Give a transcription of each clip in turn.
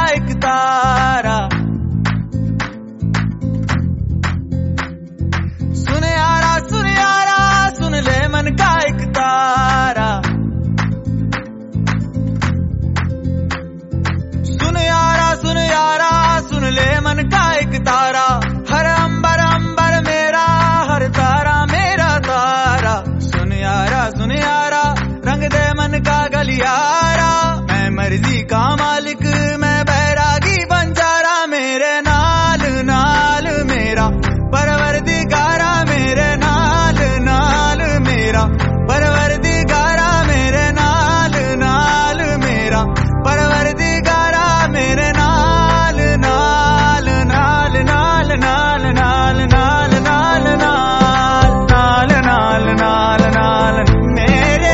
एक तारा। सुन यारा सुन यारा सुन ले मन का एक तारा। सुन यारा सुन ले मन का एक तारा। हर अंबर अंबर मेरा हर तारा मेरा तारा। सुन यारा रंग दे मन का गलियारा। मैं मर्जी का मालिक मैं बैरागी बंजारा। मेरे नाल नाल मेरा परवरदिगारा। मेरे नाल नाल मेरा परवरदिगारा। मेरे नाल नाल मेरा परवरदिगारा। मेरे नाल नाल नाल नाल नाल नाल नाल नाल नाल नाल नाल नाल मेरे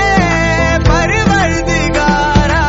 परवरदिगारा।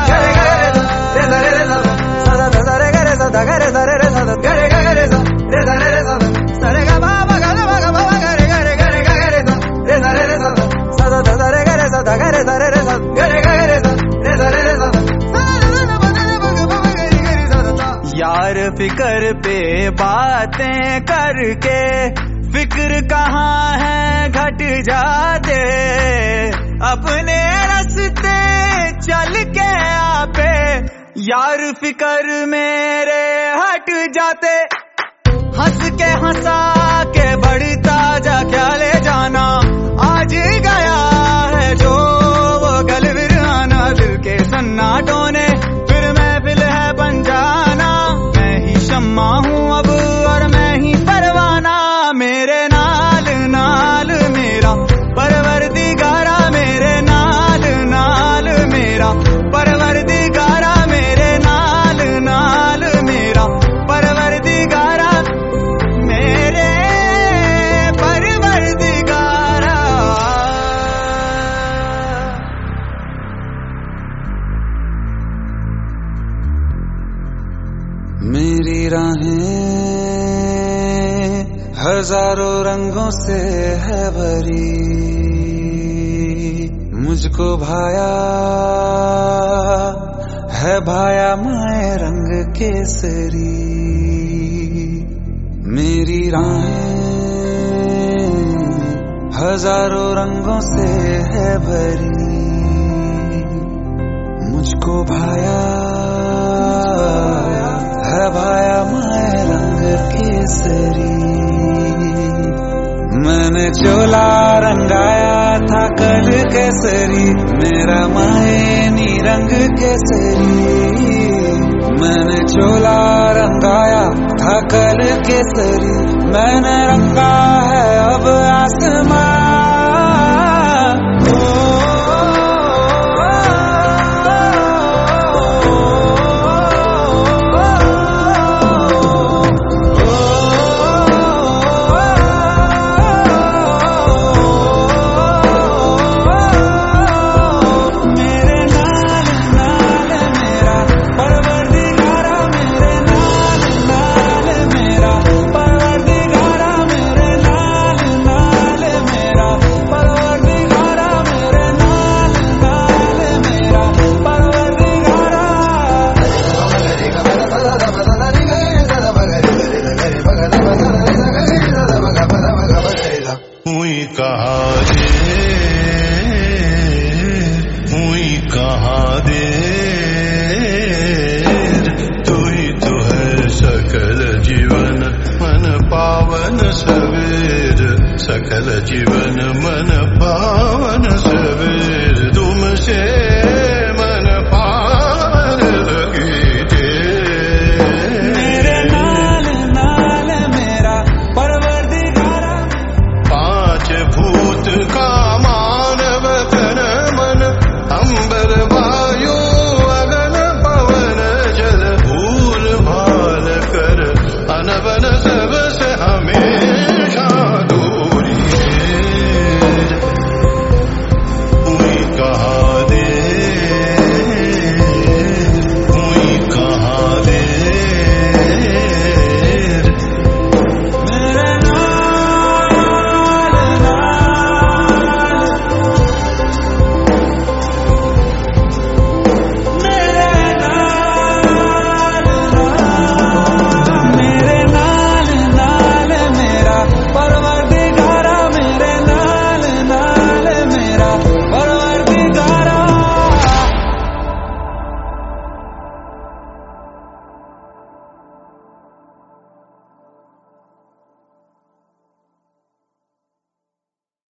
यार फिक्र पे बातें करके फिक्र कहाँ है घट जाते। अपने रास्ते चल के आपे यार फिक्र मेरे हट जाते। हंस के हंसा के बढ़ता जा क्या ले जाना। आज गया है जो वो कल फिर आना। दिल के सन्नाटों ने फिर महफिल है बन जाना। मैं ही शम्मा हूँ अब और मैं ही परवाना। मेरे नाल नाल मेरा परवरदिगारा। मेरे नाल नाल मेरा परवरदिगारा। मेरे नाल नाल मेरा परवरदिगारा। मेरे परवरदिगारा। मेरी राहें हजारों रंगों से है भरी। मुझको भाया है भाया माए रंग केसरी। मेरी राहें हजारों रंगों से है भरी। मुझको भाया है भाया माए रंग केसरी। मैंने चोला रंगाया था कल केसरी। मेरा मायनी रंग केसरी। मैंने चोला रंगाया था कल केसरी। मैंने रंगा है अब आसमां। सकल जीवन मन पावन सवेर। तुमसे मन पावन लगी थे। मेरे नाल नाल मेरा परवरदिगारा। पांच भूत का मानव तन मन। अंबर वायु अगन पवन जल। भूल भाल कर अनबन सबसे हमेशा दूर।